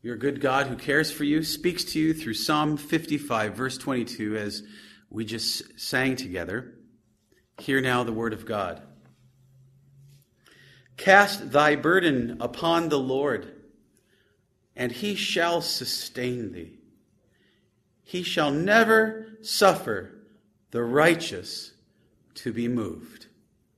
Your good God who cares for you speaks to you through Psalm 55, verse 22, as we just sang together. Hear now the word of God. Cast thy burden upon the Lord, and he shall sustain thee. He shall never suffer the righteous to be moved.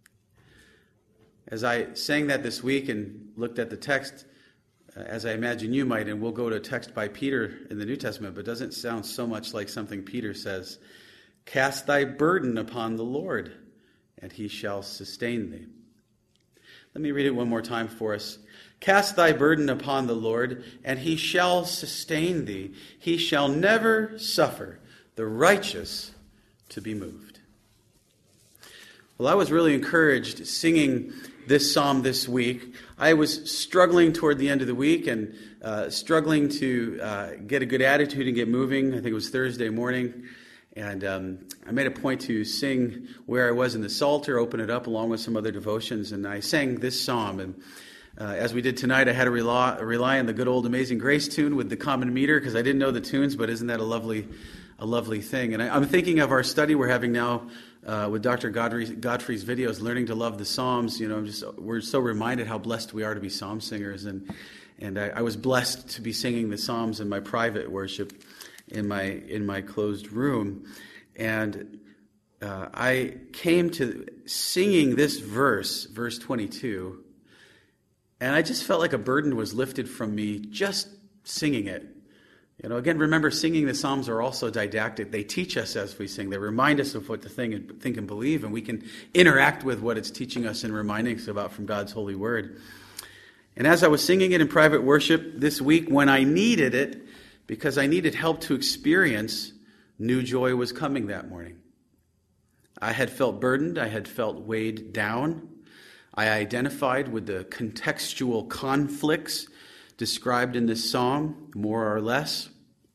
As I sang that this week and looked at the text, as I imagine you might, and we'll go to a text by Peter in the New Testament, but doesn't sound so much like something Peter says. Cast thy burden upon the Lord, and he shall sustain thee. Let me read it one more time for us. Cast thy burden upon the Lord, and he shall sustain thee. He shall never suffer the righteous to be moved. Well, I was really encouraged singing this psalm this week. I was struggling toward the end of the week and struggling to get a good attitude and get moving. I think it was Thursday morning. And I made a point to sing Where I Was in the Psalter, open it up along with some other devotions. And I sang this psalm. And as we did tonight, I had to rely on the good old Amazing Grace tune with the common meter because I didn't know the tunes, but isn't that a lovely thing? And I'm thinking of our study we're having now with Dr. Godfrey's videos, Learning to Love the Psalms. You know, we're so reminded how blessed we are to be psalm singers. And I was blessed to be singing the psalms in my private worship in my closed room. And I came to singing this verse 22, and I just felt like a burden was lifted from me just singing it. You know, again, remember, singing the Psalms are also didactic. They teach us as we sing. They remind us of what to think and believe, and we can interact with what it's teaching us and reminding us about from God's holy word. And as I was singing it in private worship this week, when I needed it, because I needed help to experience, new joy was coming that morning. I had felt burdened. I had felt weighed down. I identified with the contextual conflicts described in this psalm, more or less.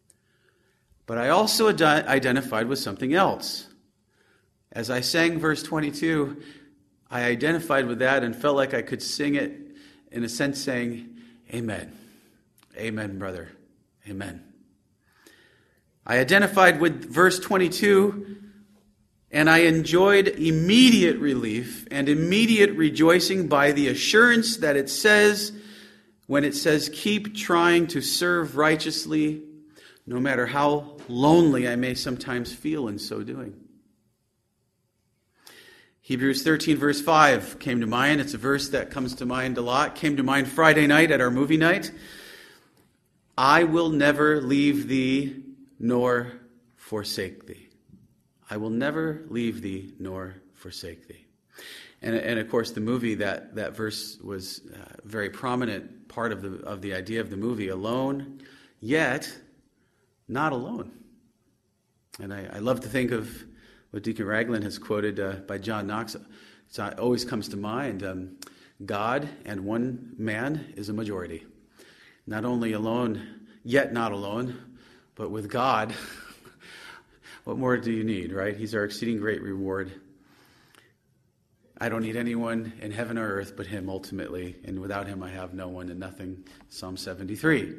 But I also identified with something else. As I sang verse 22, I identified with that and felt like I could sing it in a sense saying, Amen. Amen, brother. Amen. I identified with verse 22, and I enjoyed immediate relief and immediate rejoicing by the assurance that it says, when it says, keep trying to serve righteously, no matter how lonely I may sometimes feel in so doing. Hebrews 13 verse 5 came to mind. It's a verse that comes to mind a lot. Came to mind Friday night at our movie night. I will never leave thee nor forsake thee. I will never leave thee nor forsake thee. And of course, the movie, that verse was a very prominent part of the idea of the movie. Alone, yet not alone. And I love to think of what Deacon Ragland has quoted by John Knox. It always comes to mind. God and one man is a majority. Not only alone, yet not alone, but with God, what more do you need, right? He's our exceeding great reward. I don't need anyone in heaven or earth but him ultimately, and without him I have no one and nothing. Psalm 73.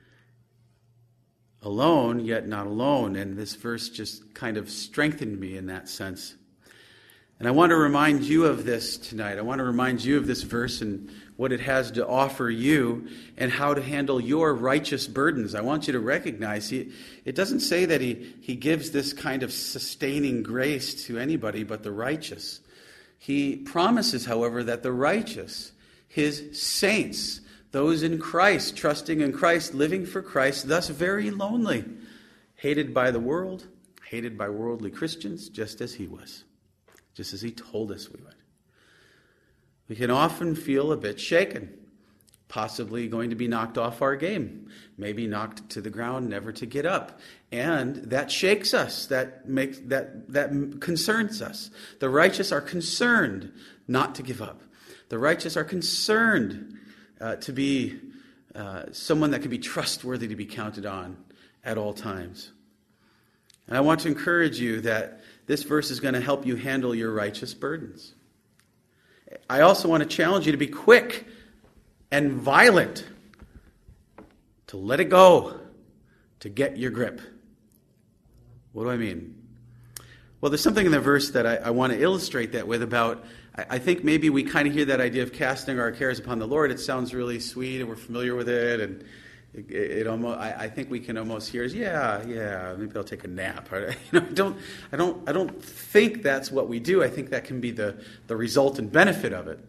Alone, yet not alone. And this verse just kind of strengthened me in that sense. And I want to remind you of this tonight. I want to remind you of this verse and what it has to offer you and how to handle your righteous burdens. I want you to recognize it doesn't say that he gives this kind of sustaining grace to anybody but the righteous. He promises, however, that the righteous, his saints, those in Christ, trusting in Christ, living for Christ, thus very lonely, hated by the world, hated by worldly Christians, just as he was, just as he told us we would. We can often feel a bit shaken, possibly going to be knocked off our game, maybe knocked to the ground, never to get up. And that shakes us, that concerns us. The righteous are concerned not to give up. The righteous are concerned to be someone that can be trustworthy to be counted on at all times. And I want to encourage you that this verse is going to help you handle your righteous burdens. I also want to challenge you to be quick and violent to let it go, to get your grip. What do I mean? Well, there's something in the verse that I want to illustrate that with about, I think maybe we kind of hear that idea of casting our cares upon the Lord. It sounds really sweet and we're familiar with it, and it almost, I think we can almost hear, yeah, maybe I'll take a nap. I don't think that's what we do. I think that can be the result and benefit of it.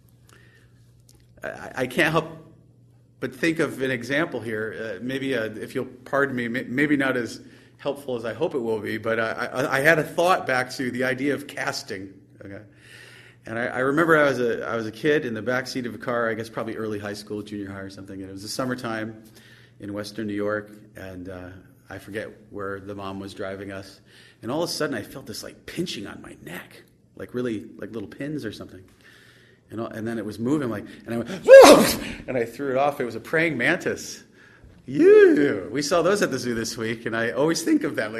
I can't help but think of an example here. Maybe, if you'll pardon me, maybe not as helpful as I hope it will be, but I had a thought back to the idea of casting. Okay, and I remember I was a kid in the back seat of a car, I guess probably early high school, junior high or something, and it was the summertime in Western New York, and I forget where the mom was driving us, and all of a sudden I felt this like pinching on my neck, like really like little pins or something. And then it was moving, and I went, whoa! And I threw it off. It was a praying mantis. Yeah, we saw those at the zoo this week, and I always think of that,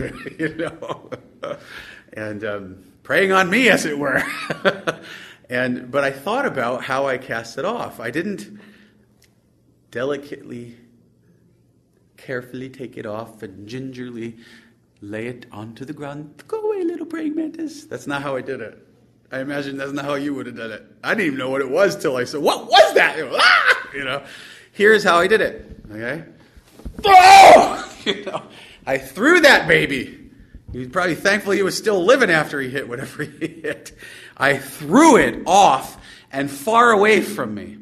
and praying on me, as it were. But I thought about how I cast it off. I didn't delicately, carefully take it off and gingerly lay it onto the ground. Go away, little praying mantis. That's not how I did it. I imagine that's not how you would have done it. I didn't even know what it was till I said, "What was that?" Here's how I did it. Okay. Oh! I threw that baby. He's probably thankful he was still living after he hit whatever he hit. I threw it off and far away from me.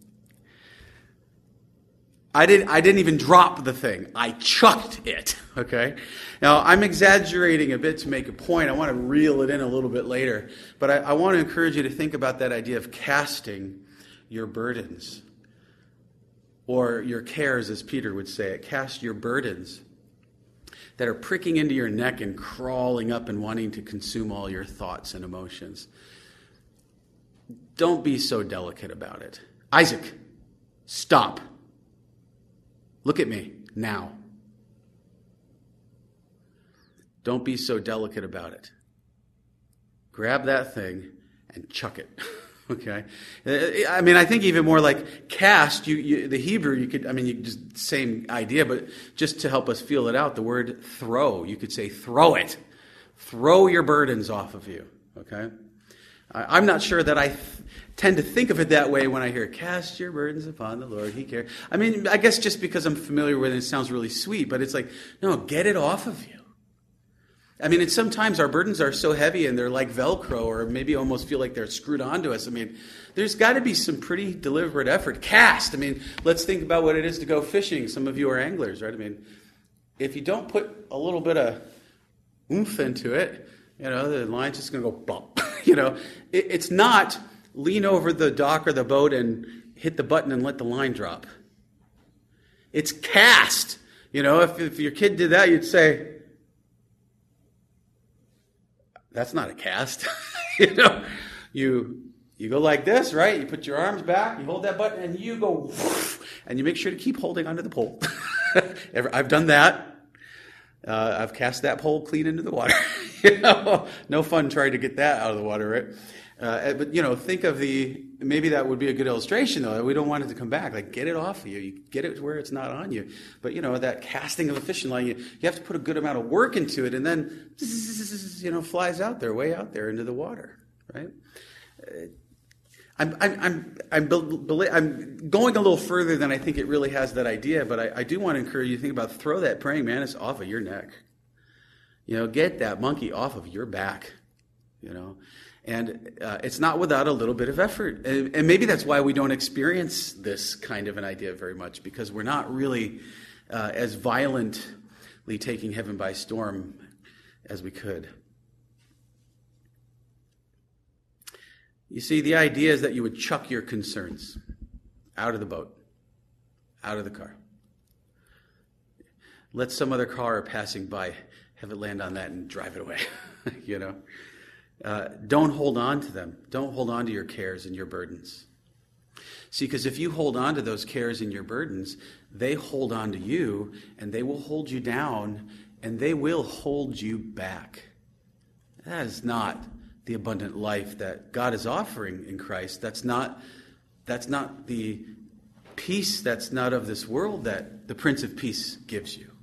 I didn't even drop the thing. I chucked it. Okay? Now, I'm exaggerating a bit to make a point. I want to reel it in a little bit later. But I want to encourage you to think about that idea of casting your burdens. Or your cares, as Peter would say it. Cast your burdens that are pricking into your neck and crawling up and wanting to consume all your thoughts and emotions. Don't be so delicate about it. Isaac, stop. Look at me now. Don't be so delicate about it. Grab that thing and chuck it. Okay? I mean, I think even more like cast, the Hebrew, you just same idea, but just to help us feel it out, the word throw, you could say throw it. Throw your burdens off of you. Okay? I'm not sure that I tend to think of it that way when I hear, cast your burdens upon the Lord, He cares. I mean, I guess just because I'm familiar with it, it sounds really sweet, but it's like, no, get it off of you. I mean, and sometimes our burdens are so heavy and they're like Velcro, or maybe almost feel like they're screwed onto us. I mean, there's got to be some pretty deliberate effort. Cast. I mean, let's think about what it is to go fishing. Some of you are anglers, right? I mean, if you don't put a little bit of oomph into it, the line's just going to go bump. It's not lean over the dock or the boat and hit the button and let the line drop. It's cast. If your kid did that, you'd say, that's not a cast. You go like this, right? You put your arms back, you hold that button, and you go, and you make sure to keep holding onto the pole. I've done that. I've cast that pole clean into the water. No fun trying to get that out of the water, right? But think of maybe that would be a good illustration, though. We don't want it to come back. Like, get it off of you. You get it where it's not on you. But, that casting of a fishing line, you have to put a good amount of work into it, and then, flies out there, way out there into the water, right? I'm going a little further than I think it really has that idea, but I do want to encourage you to think about, throw that praying mantis off of your neck. Get that monkey off of your back, And it's not without a little bit of effort. And maybe that's why we don't experience this kind of an idea very much, because we're not really as violently taking heaven by storm as we could. You see, the idea is that you would chuck your concerns out of the boat, out of the car. Let some other car passing by have it land on that and drive it away, Don't hold on to them. Don't hold on to your cares and your burdens. See, because if you hold on to those cares and your burdens, they hold on to you, and they will hold you down, and they will hold you back. That is not the abundant life that God is offering in Christ. That's not the peace that's not of this world that that the Prince of Peace gives you.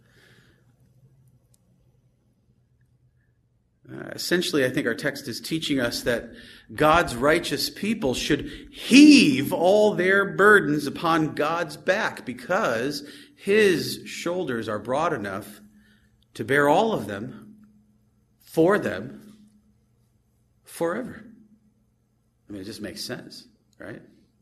Essentially, I think our text is teaching us that God's righteous people should heave all their burdens upon God's back because his shoulders are broad enough to bear all of them for them forever. I mean, it just makes sense, right?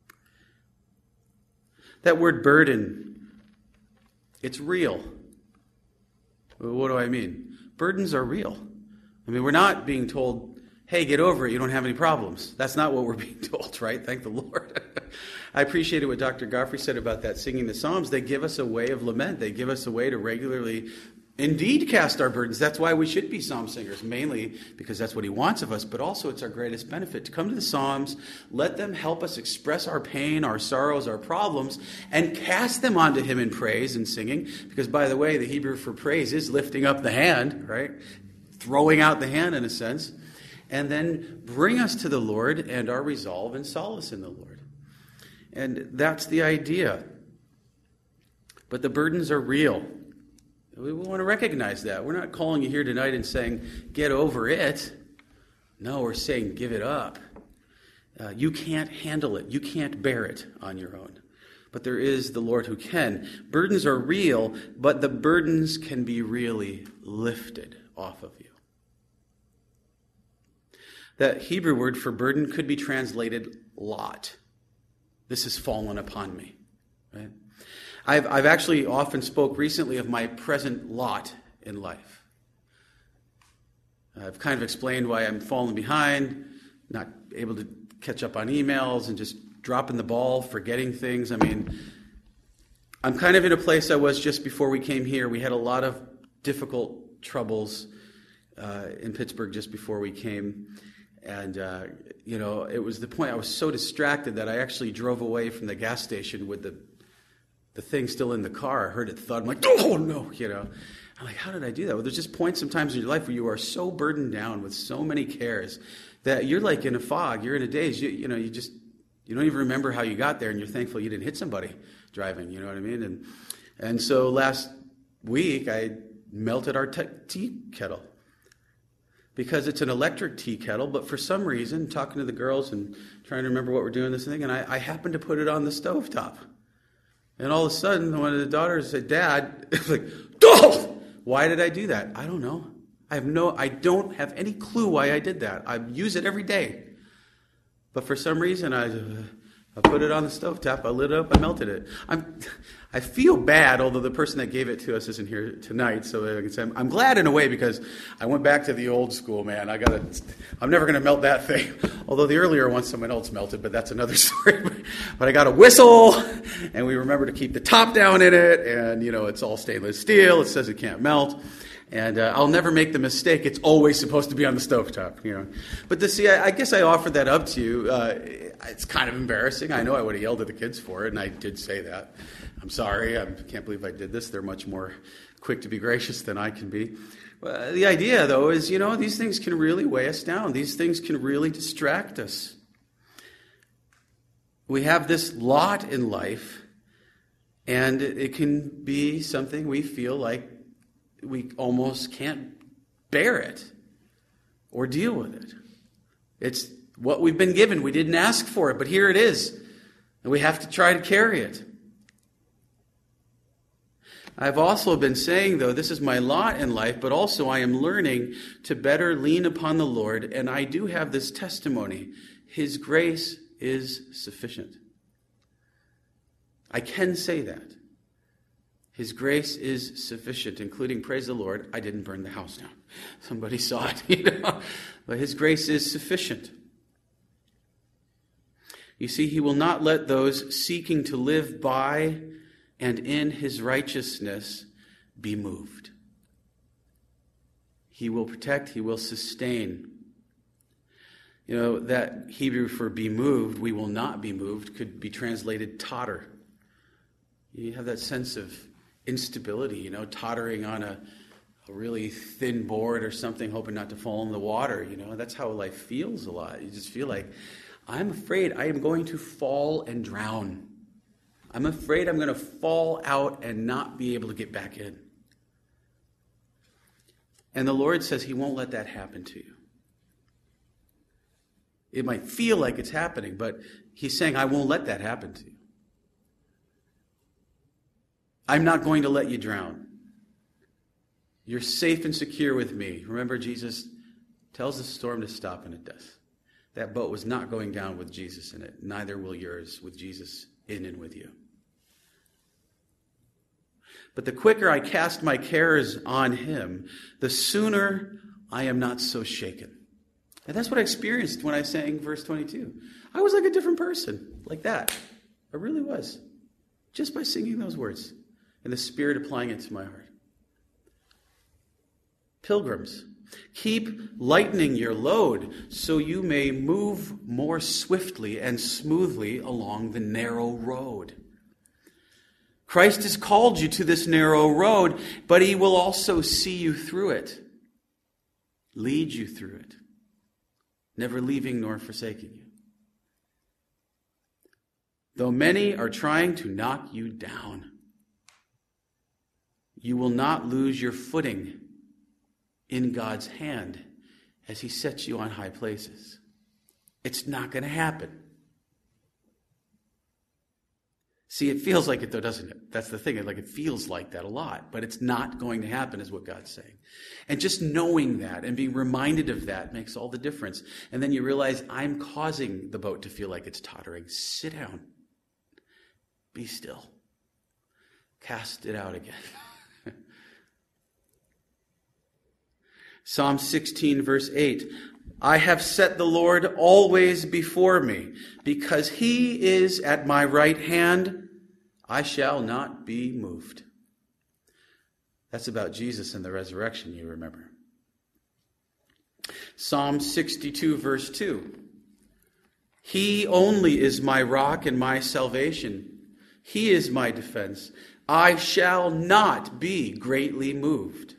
That word burden, it's real. What do I mean? Burdens are real. I mean, we're not being told, hey, get over it, you don't have any problems. That's not what we're being told, right? Thank the Lord. I appreciated what Dr. Godfrey said about that, singing the Psalms. They give us a way of lament. They give us a way to regularly, indeed, cast our burdens. That's why we should be psalm singers, mainly because that's what he wants of us, but also it's our greatest benefit to come to the Psalms, let them help us express our pain, our sorrows, our problems, and cast them onto him in praise and singing. Because, by the way, the Hebrew for praise is lifting up the hand, right? Throwing out the hand in a sense, and then bring us to the Lord and our resolve and solace in the Lord. And that's the idea. But the burdens are real. We want to recognize that. We're not calling you here tonight and saying, get over it. No, we're saying, give it up. You can't handle it. You can't bear it on your own. But there is the Lord who can. Burdens are real, but the burdens can be really lifted off of you. That Hebrew word for burden could be translated lot. This has fallen upon me. Right? I've actually often spoke recently of my present lot in life. I've kind of explained why I'm falling behind, not able to catch up on emails, and just dropping the ball, forgetting things. I mean, I'm kind of in a place I was just before we came here. We had a lot of difficult troubles in Pittsburgh just before we came. And, it was the point I was so distracted that I actually drove away from the gas station with the thing still in the car. I heard it thud. I'm like, oh, no, I'm like, how did I do that? Well, there's just points sometimes in your life where you are so burdened down with so many cares that you're like in a fog. You're in a daze. You don't even remember how you got there, and you're thankful you didn't hit somebody driving. You know what I mean? And so last week I melted our tea kettle. Because it's an electric tea kettle, but for some reason, talking to the girls and trying to remember what we're doing this thing, and I happened to put it on the stovetop. And all of a sudden, one of the daughters said, Dad, like, oh! Why did I do that? I don't know. I don't have any clue why I did that. I use it every day. But for some reason, I put it on the stovetop, I lit it up, I melted it. I feel bad, although the person that gave it to us isn't here tonight, so I can say I'm glad in a way because I went back to the old school, man. I'm never going to melt that thing. Although the earlier one, someone else melted, but that's another story. But I got a whistle, and we remember to keep the top down in it, and it's all stainless steel. It says it can't melt. And I'll never make the mistake. It's always supposed to be on the stovetop, But I guess I offered that up to you. It's kind of embarrassing. I know I would have yelled at the kids for it, and I did say that. I'm sorry. I can't believe I did this. They're much more quick to be gracious than I can be. The idea, though, is, these things can really weigh us down. These things can really distract us. We have this lot in life, and it can be something we feel like we almost can't bear it or deal with it. It's what we've been given. We didn't ask for it, but here it is. And we have to try to carry it. I've also been saying, though, this is my lot in life, but also I am learning to better lean upon the Lord, and I do have this testimony. His grace is sufficient. I can say that. His grace is sufficient, including, praise the Lord, I didn't burn the house down. Somebody saw it, But his grace is sufficient. You see, he will not let those seeking to live by and in his righteousness be moved. He will protect, he will sustain. That Hebrew for be moved, we will not be moved, could be translated totter. You have that sense of instability, tottering on a really thin board or something, hoping not to fall in the water. That's how life feels a lot. You just feel like, I'm afraid I am going to fall and drown. I'm afraid I'm going to fall out and not be able to get back in. And the Lord says he won't let that happen to you. It might feel like it's happening, but he's saying, I won't let that happen to you. I'm not going to let you drown. You're safe and secure with me. Remember, Jesus tells the storm to stop, and it does. That boat was not going down with Jesus in it. Neither will yours with Jesus in and with you. But the quicker I cast my cares on him, the sooner I am not so shaken. And that's what I experienced when I sang verse 22. I was like a different person, like that. I really was. Just by singing those words and the Spirit applying it to my heart. Pilgrims, keep lightening your load so you may move more swiftly and smoothly along the narrow road. Christ has called you to this narrow road, but he will also see you through it, lead you through it, never leaving nor forsaking you. Though many are trying to knock you down, you will not lose your footing in God's hand as he sets you on high places. It's not going to happen. See, it feels like it though, doesn't it? That's the thing. Like it feels like that a lot, but it's not going to happen is what God's saying. And just knowing that and being reminded of that makes all the difference. And then you realize I'm causing the boat to feel like it's tottering. Sit down. Be still. Cast it out again. Psalm 16, verse 8. I have set the Lord always before me. Because he is at my right hand, I shall not be moved. That's about Jesus and the resurrection, you remember. Psalm 62, verse 2. He only is my rock and my salvation. He is my defense. I shall not be greatly moved.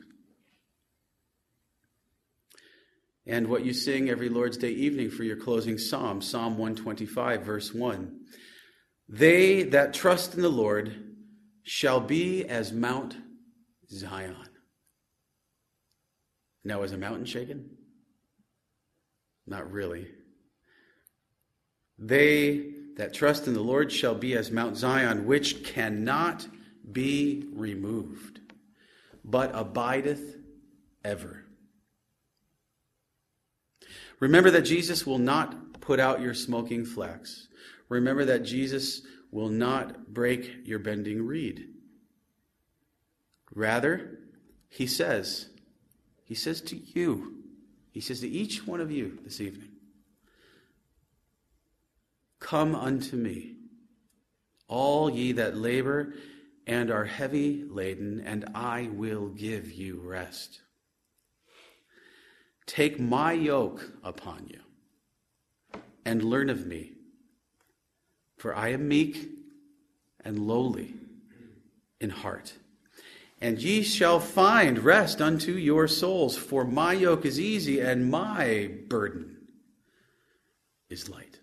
And what you sing every Lord's Day evening for your closing psalm, Psalm 125, verse 1. They that trust in the Lord shall be as Mount Zion. Now, is a mountain shaken? Not really. They that trust in the Lord shall be as Mount Zion, which cannot be removed, but abideth ever. Remember that Jesus will not put out your smoking flax. Remember that Jesus will not break your bending reed. Rather, he says to you, he says to each one of you this evening, come unto me, all ye that labor and are heavy laden, and I will give you rest. Take my yoke upon you, and learn of me, for I am meek and lowly in heart. And ye shall find rest unto your souls, for my yoke is easy and my burden is light.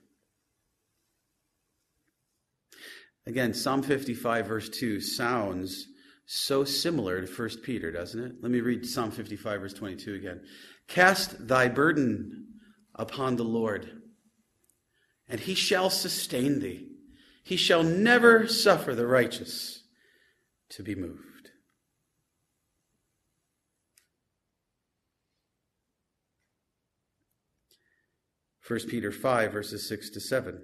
Again, Psalm 55 verse 2 sounds so similar to 1 Peter, doesn't it? Let me read Psalm 55 verse 22 again. Cast thy burden upon the Lord, and he shall sustain thee. He shall never suffer the righteous to be moved. First Peter 5 verses 6 to 7.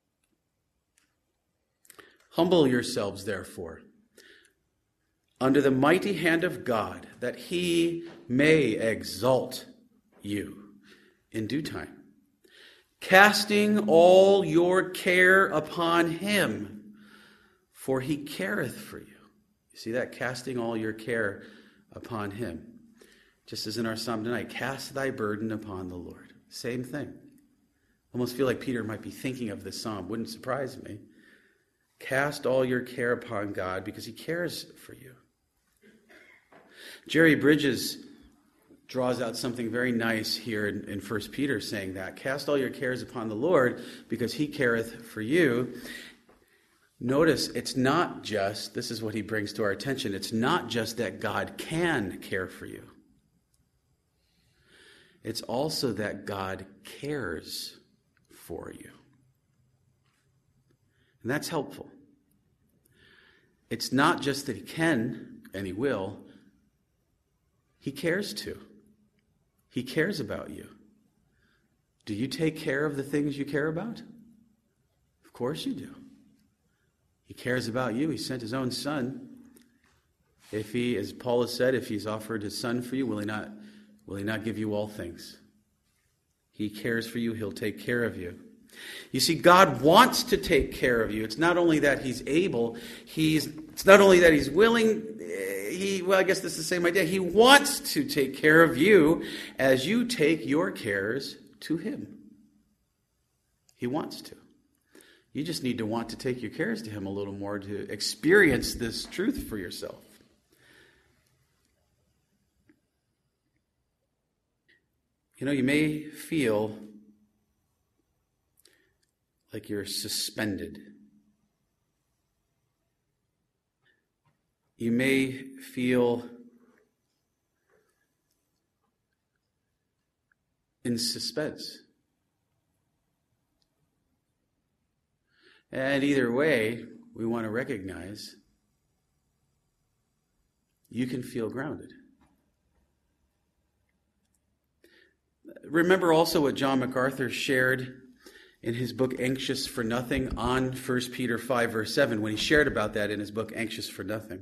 Humble yourselves, therefore, under the mighty hand of God, that he may exalt you in due time, casting all your care upon him, for he careth for you. You see that? Casting all your care upon him. Just as in our psalm tonight, cast thy burden upon the Lord. Same thing. Almost feel like Peter might be thinking of this psalm. Wouldn't surprise me. Cast all your care upon God because he cares for you. Jerry Bridges draws out something very nice here in 1 Peter, saying that. Cast all your cares upon the Lord because he careth for you. Notice it's not just, this is what he brings to our attention, it's not just that God can care for you. It's also that God cares for you. And that's helpful. It's not just that he can and he will. He cares to. He cares about you. Do you take care of the things you care about? Of course you do. He cares about you. He sent his own son. If he, as Paul has said, if he's offered his son for you, will he not give you all things? He cares for you. He'll take care of you. You see, God wants to take care of you. It's not only that he's able, it's not only that he's willing, I guess this is the same idea. He wants to take care of you as you take your cares to him. He wants to. You just need to want to take your cares to him a little more to experience this truth for yourself. You know, you may feel like you're suspended. You may feel in suspense. And either way, we want to recognize you can feel grounded. Remember also what John MacArthur shared in his book, Anxious for Nothing, on 1 Peter 5, verse 7, when he shared about that in his book, Anxious for Nothing.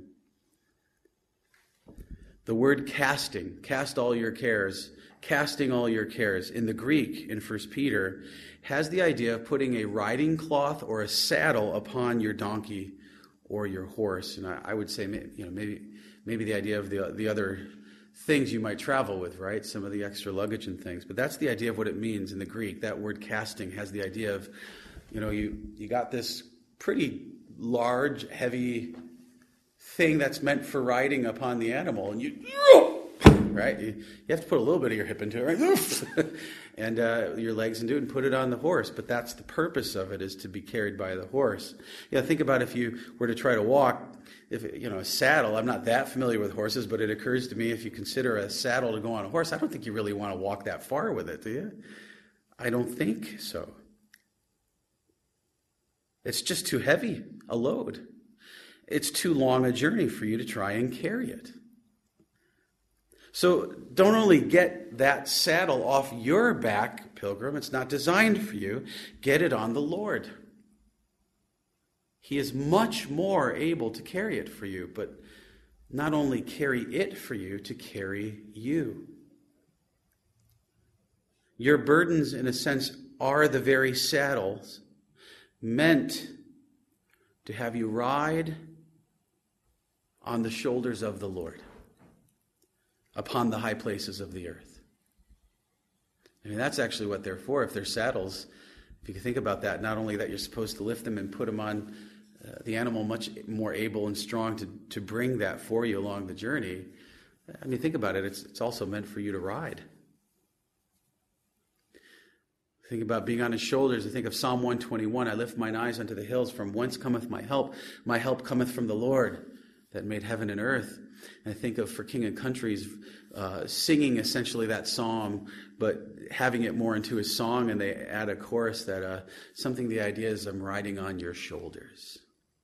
The word casting, cast all your cares, casting all your cares, in the Greek, in 1 Peter, has the idea of putting a riding cloth or a saddle upon your donkey or your horse. And I would say, maybe the idea of the other things you might travel with, right? Some of the extra luggage and things. But that's the idea of what it means in the Greek. That word casting has the idea of, you got this pretty large, heavy thing that's meant for riding upon the animal, and right? You have to put a little bit of your hip into it, right? And your legs into it and put it on the horse. But that's the purpose of it, is to be carried by the horse. Think about if you were to try to walk, a saddle. I'm not that familiar with horses, but it occurs to me, if you consider a saddle to go on a horse, I don't think you really want to walk that far with it, do you? I don't think so. It's just too heavy a load. It's too long a journey for you to try and carry it. So don't only get that saddle off your back, pilgrim. It's not designed for you. Get it on the Lord. He is much more able to carry it for you, but not only carry it for you, to carry you. Your burdens, in a sense, are the very saddles meant to have you ride on the shoulders of the Lord, upon the high places of the earth. That's actually what they're for. If they're saddles, if you can think about that, not only that you're supposed to lift them and put them on the animal much more able and strong to bring that for you along the journey. Think about it. It's also meant for you to ride. Think about being on his shoulders. I think of Psalm 121. I lift mine eyes unto the hills. From whence cometh my help? My help cometh from the Lord that made heaven and earth. And I think of For King and Country's singing essentially that psalm, but having it more into his song, and they add a chorus that the idea is, I'm riding on your shoulders.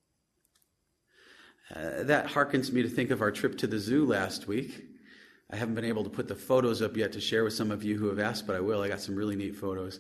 That harkens me to think of our trip to the zoo last week. I haven't been able to put the photos up yet to share with some of you who have asked, but I will. I got some really neat photos.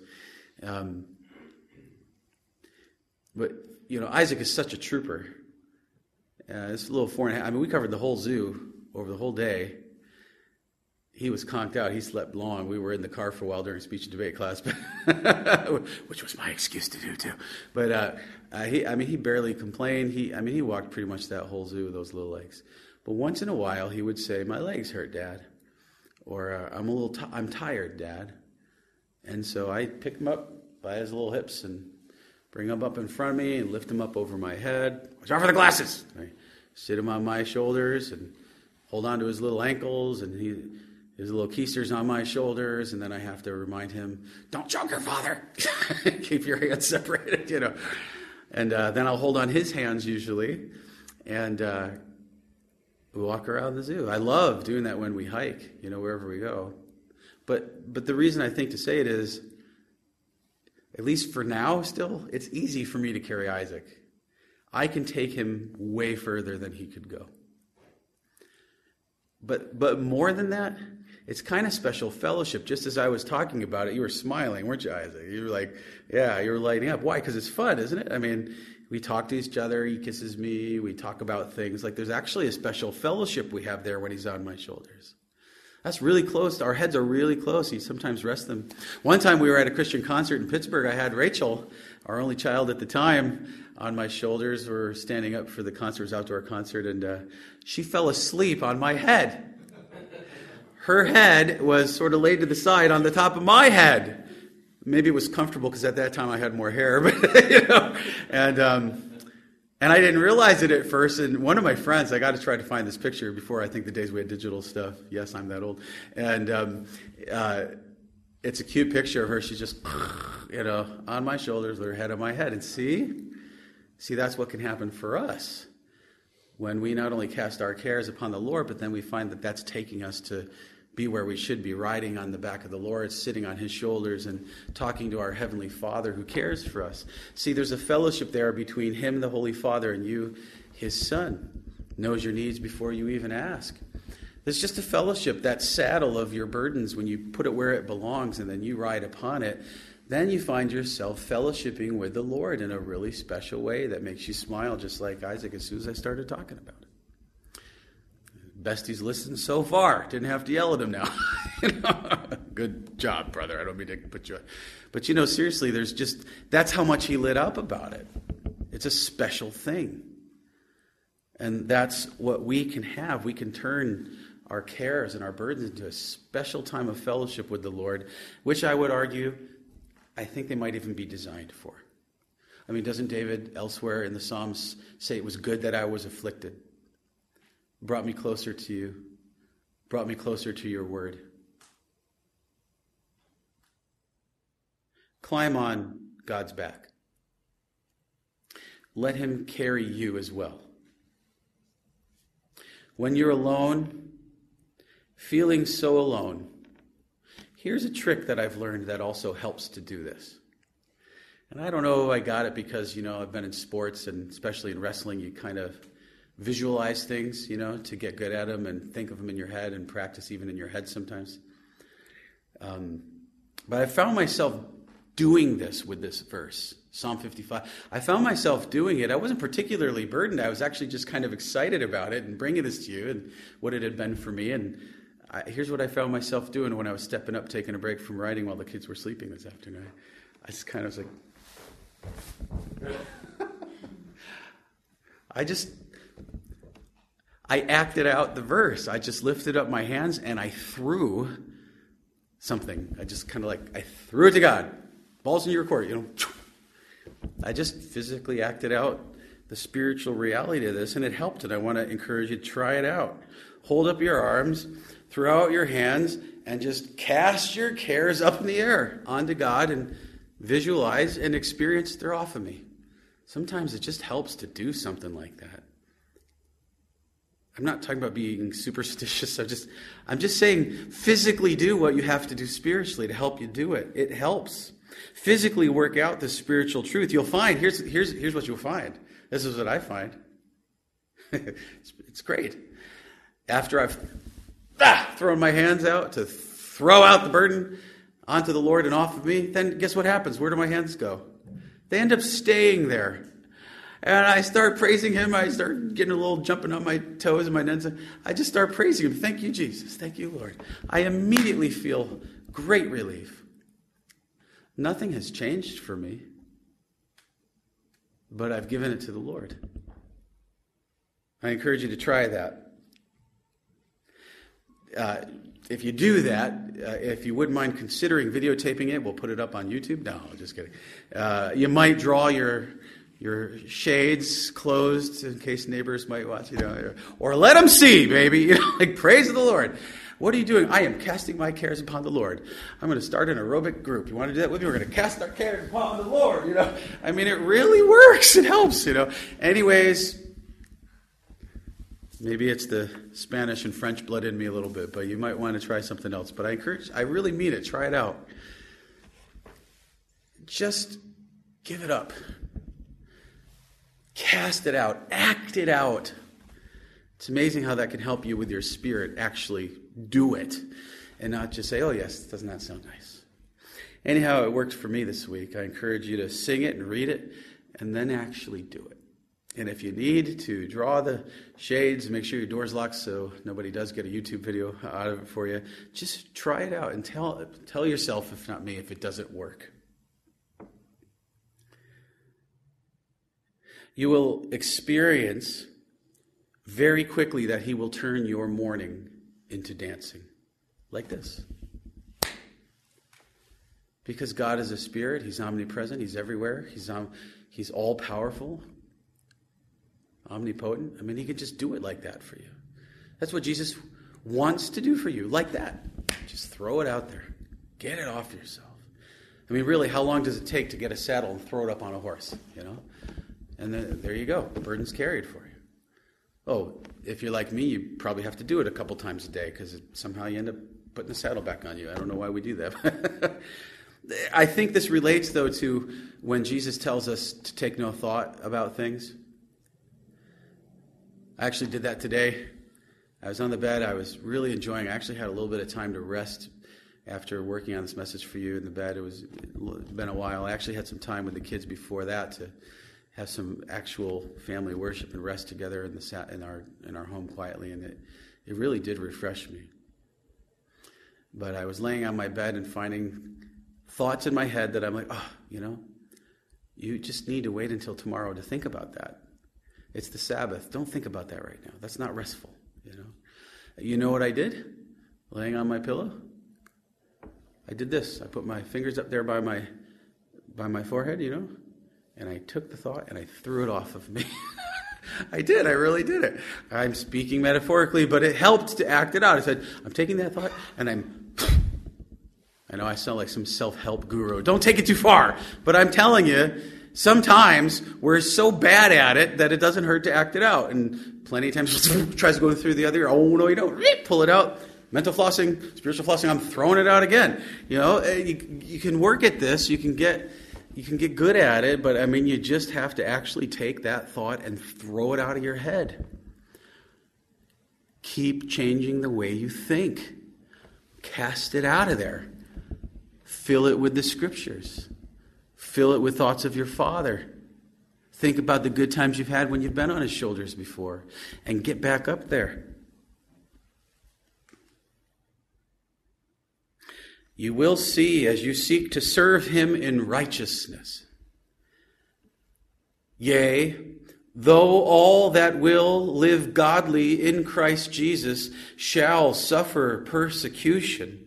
But Isaac is such a trooper. This little 4.5. We covered the whole zoo over the whole day. He was conked out. He slept long. We were in the car for a while during speech and debate class, which was my excuse to do too. But he barely complained. He walked pretty much that whole zoo with those little legs. But once in a while, he would say, "My legs hurt, Dad," or "I'm tired, Dad." And so I pick him up by his little hips and bring him up in front of me and lift him up over my head. Watch out for the glasses. I sit him on my shoulders and hold on to his little ankles, and his little keisters on my shoulders, and then I have to remind him, "Don't choke your father." Keep your hands separated, And then I'll hold on his hands usually, and we walk around the zoo. I love doing that when we hike, wherever we go. But the reason I think to say it is, at least for now still, it's easy for me to carry Isaac. I can take him way further than he could go. But more than that, it's kind of special fellowship. Just as I was talking about it, you were smiling, weren't you, Isaac? You were like, yeah, you were lighting up. Why? Because it's fun, isn't it? I mean, we talk to each other, he kisses me, we talk about things. Like, there's actually a special fellowship we have there when he's on my shoulders. That's really close. Our heads are really close. He sometimes rests them. One time we were at a Christian concert in Pittsburgh. I had Rachel, our only child at the time, on my shoulders. We were standing up for the concert, it was an outdoor concert, and she fell asleep on my head. Her head was sort of laid to the side on the top of my head. Maybe it was comfortable because at that time I had more hair, but and I didn't realize it at first. And one of my friends, I got to try to find this picture before I think the days we had digital stuff. Yes, I'm that old. And it's a cute picture of her. She's just, on my shoulders with her head on my head. And see, that's what can happen for us when we not only cast our cares upon the Lord, but then we find that that's taking us to be where we should be, riding on the back of the Lord, sitting on his shoulders and talking to our Heavenly Father who cares for us. See, there's a fellowship there between him, the Holy Father, and you, his Son. Knows your needs before you even ask. There's just a fellowship, that saddle of your burdens, when you put it where it belongs and then you ride upon it, then you find yourself fellowshipping with the Lord in a really special way that makes you smile, just like Isaac as soon as I started talking about it. Best he's listened so far. Didn't have to yell at him now. Good job, brother. I don't mean to put you on. But seriously, that's how much he lit up about it. It's a special thing. And that's what we can have. We can turn our cares and our burdens into a special time of fellowship with the Lord, which I would argue, I think they might even be designed for. I mean, doesn't David elsewhere in the Psalms say it was good that I was afflicted? Brought me closer to you, brought me closer to your word. Climb on God's back. Let him carry you as well. When you're alone, feeling so alone, here's a trick that I've learned that also helps to do this. And I don't know if I got it because, I've been in sports, and especially in wrestling, you kind of visualize things, to get good at them and think of them in your head and practice even in your head sometimes. But I found myself doing this with this verse, Psalm 55. I found myself doing it. I wasn't particularly burdened. I was actually just kind of excited about it and bringing this to you and what it had been for me. And here's what I found myself doing when I was stepping up, taking a break from writing while the kids were sleeping this afternoon. I just kind of was like... I acted out the verse. I just lifted up my hands and I threw something. I just kind of I threw it to God. Ball's in your court, I just physically acted out the spiritual reality of this, and it helped. And I want to encourage you to try it out. Hold up your arms, throw out your hands, and just cast your cares up in the air onto God and visualize and experience they're off of me. Sometimes it just helps to do something like that. I'm not talking about being superstitious. I'm just saying physically do what you have to do spiritually to help you do it. It helps. Physically work out the spiritual truth. You'll find, here's what you'll find. This is what I find. It's great. After I've thrown my hands out to throw out the burden onto the Lord and off of me, then guess what happens? Where do my hands go? They end up staying there. And I start praising him. I start getting a little jumping on my toes and my knees. I just start praising him. Thank you, Jesus. Thank you, Lord. I immediately feel great relief. Nothing has changed for me, but I've given it to the Lord. I encourage you to try that. If you do that, if you wouldn't mind considering videotaping it, we'll put it up on YouTube. No, just kidding. You might draw your shades closed in case neighbors might watch, or let them see, baby, praise the Lord. What are you doing? I am casting my cares upon the Lord. I'm going to start an aerobic group. You want to do that with me? We're going to cast our cares upon the Lord. I mean, it really works. It helps. Anyways, maybe it's the Spanish and French blood in me a little bit, but you might want to try something else. But I really mean it. Try it out. Just give it up. Cast it out. Act it out. It's amazing how that can help you with your spirit. Actually do it. And not just say, oh yes, doesn't that sound nice? Anyhow, it worked for me this week. I encourage you to sing it and read it and then actually do it. And if you need to draw the shades, make sure your door's locked so nobody does get a YouTube video out of it for you. Just try it out and tell yourself, if not me, if it doesn't work. You will experience very quickly that he will turn your mourning into dancing. Like this. Because God is a spirit, he's omnipresent, he's everywhere, he's all-powerful, omnipotent. I mean, he can just do it like that for you. That's what Jesus wants to do for you, like that. Just throw it out there. Get it off yourself. I mean, really, how long does it take to get a saddle and throw it up on a horse, And then there you go. The burden's carried for you. Oh, if you're like me, you probably have to do it a couple times a day because somehow you end up putting the saddle back on you. I don't know why we do that. I think this relates, though, to when Jesus tells us to take no thought about things. I actually did that today. I was on the bed. I was really enjoying it. I actually had a little bit of time to rest after working on this message for you in the bed. It's been a while. I actually had some time with the kids before that to have some actual family worship and rest together in our home quietly, and it really did refresh me. But I was laying on my bed and finding thoughts in my head that I'm like, you just need to wait until tomorrow to think about that. It's the Sabbath. Don't think about that right now. That's not restful. You know what I did? Laying on my pillow, I did this. I put my fingers up there by my forehead, and I took the thought and I threw it off of me. I did. I really did it. I'm speaking metaphorically, but it helped to act it out. I said, I'm taking that thought and I know I sound like some self-help guru. Don't take it too far. But I'm telling you, sometimes we're so bad at it that it doesn't hurt to act it out. And plenty of times it tries to go through the other ear. Oh, no, you don't. Pull it out. Mental flossing, spiritual flossing, I'm throwing it out again. You can work at this. You can get good at it, but you just have to actually take that thought and throw it out of your head. Keep changing the way you think. Cast it out of there. Fill it with the scriptures. Fill it with thoughts of your Father. Think about the good times you've had when you've been on his shoulders before, and get back up there. You will see as you seek to serve him in righteousness. Yea, though all that will live godly in Christ Jesus shall suffer persecution,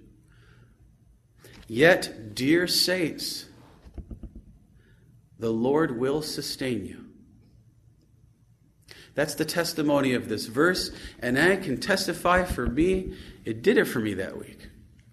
yet, dear saints, the Lord will sustain you. That's the testimony of this verse, and I can testify for me, it did it for me that week.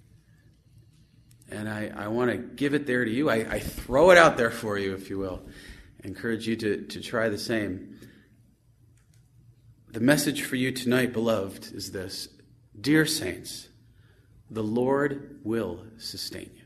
And I want to give it there to you. I throw it out there for you, if you will. I encourage you to try the same. The message for you tonight, beloved, is this. Dear saints, the Lord will sustain you.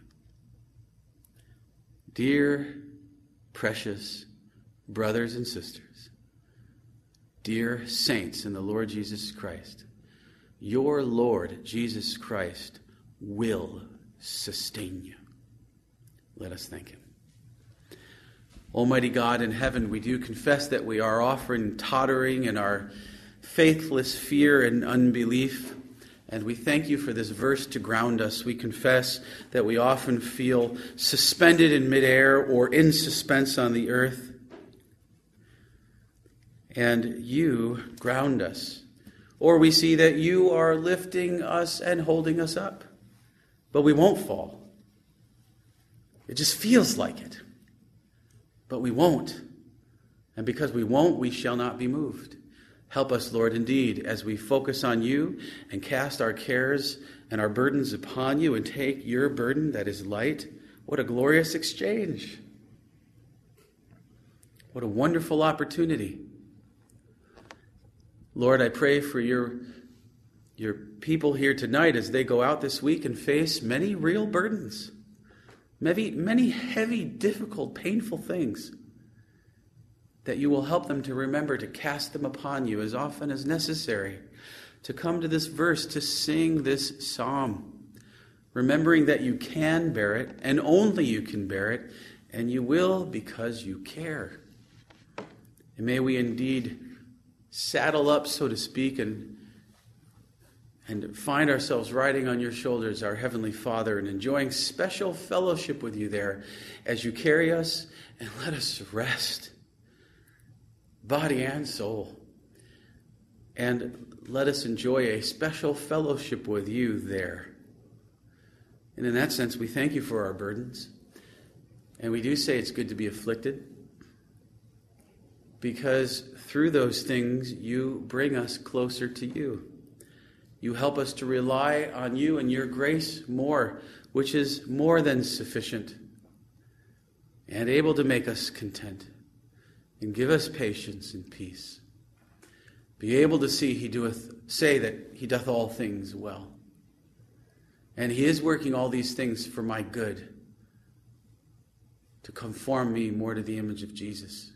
Dear, precious brothers and sisters, dear saints in the Lord Jesus Christ, your Lord Jesus Christ will sustain you. Let us thank him. Almighty God in heaven, we do confess that we are often tottering in our faithless fear and unbelief, and we thank you for this verse to ground us. We confess that we often feel suspended in midair or in suspense on the earth, and you ground us. Or we see that you are lifting us and holding us up. But we won't fall. It just feels like it. But we won't. And because we won't, we shall not be moved. Help us, Lord, indeed, as we focus on you and cast our cares and our burdens upon you and take your burden that is light. What a glorious exchange. What a wonderful opportunity. Lord, I pray for your people here tonight as they go out this week and face many real burdens, many heavy, difficult, painful things, that you will help them to remember to cast them upon you as often as necessary, to come to this verse, to sing this psalm, remembering that you can bear it, and only you can bear it, and you will because you care. And may we indeed saddle up, so to speak, and find ourselves riding on your shoulders, our Heavenly Father, and enjoying special fellowship with you there as you carry us and let us rest, body and soul. And let us enjoy a special fellowship with you there. And in that sense, we thank you for our burdens. And we do say it's good to be afflicted, because through those things you bring us closer to you. You help us to rely on you and your grace more, which is more than sufficient, and able to make us content and give us patience and peace. Be able to say that he doth all things well. And he is working all these things for my good, to conform me more to the image of Jesus.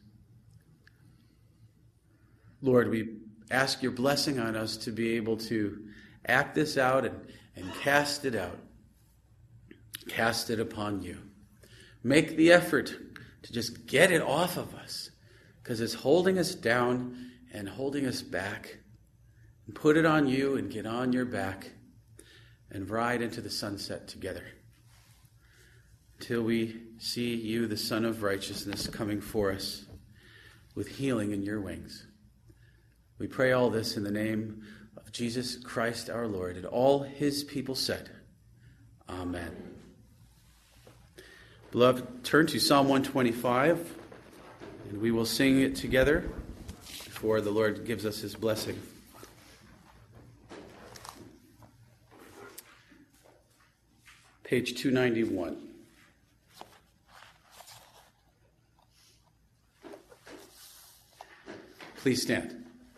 Lord, we ask your blessing on us to be able to act this out and cast it out. Cast it upon you. Make the effort to just get it off of us, because it's holding us down and holding us back. And put it on you and get on your back and ride into the sunset together, till we see you, the Son of Righteousness, coming for us with healing in your wings. We pray all this in the name of Jesus Christ our Lord, and all his people said, Amen. Beloved, turn to Psalm 125, and we will sing it together before the Lord gives us his blessing. Page 291. Please stand.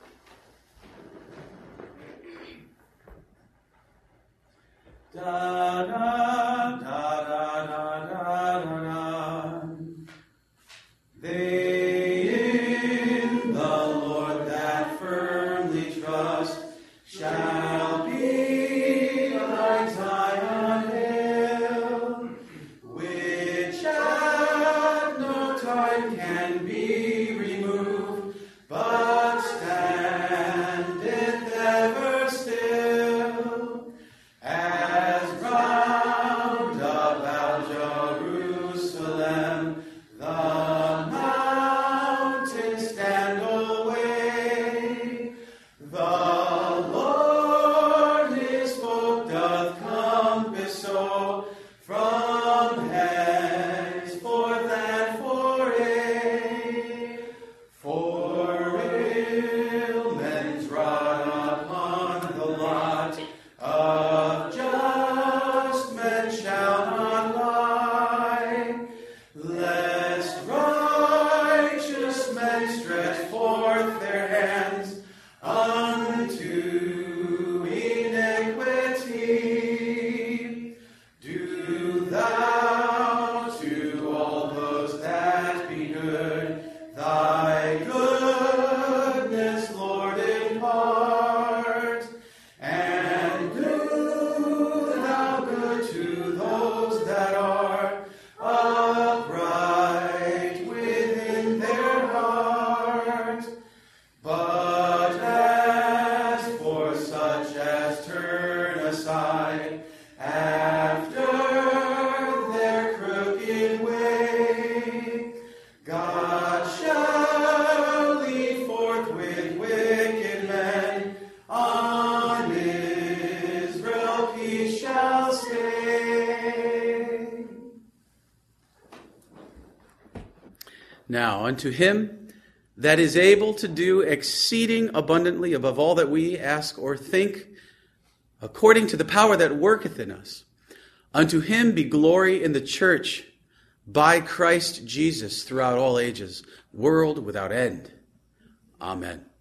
Da da da da da da da. They in the Lord that firmly trust shall be like Zion hill, which at no time can be removed, but standeth ever still. As round about Jerusalem the mountains stand away, the Lord his folk doth compass so from henceforth and foray. For ill men's rod upon the lot of just men shall not lie, lest righteous men stretch forth their hands unto iniquity. Do thou to all those that be good thy goodness, Lord, impart, and do thou good to those that are upright within their heart. But as for such as turn aside after their crooked way, God shall lead forth with wicked men, on Israel peace shall stay. Now unto him that is able to do exceeding abundantly above all that we ask or think, according to the power that worketh in us. Unto him be glory in the church by Christ Jesus throughout all ages, world without end. Amen.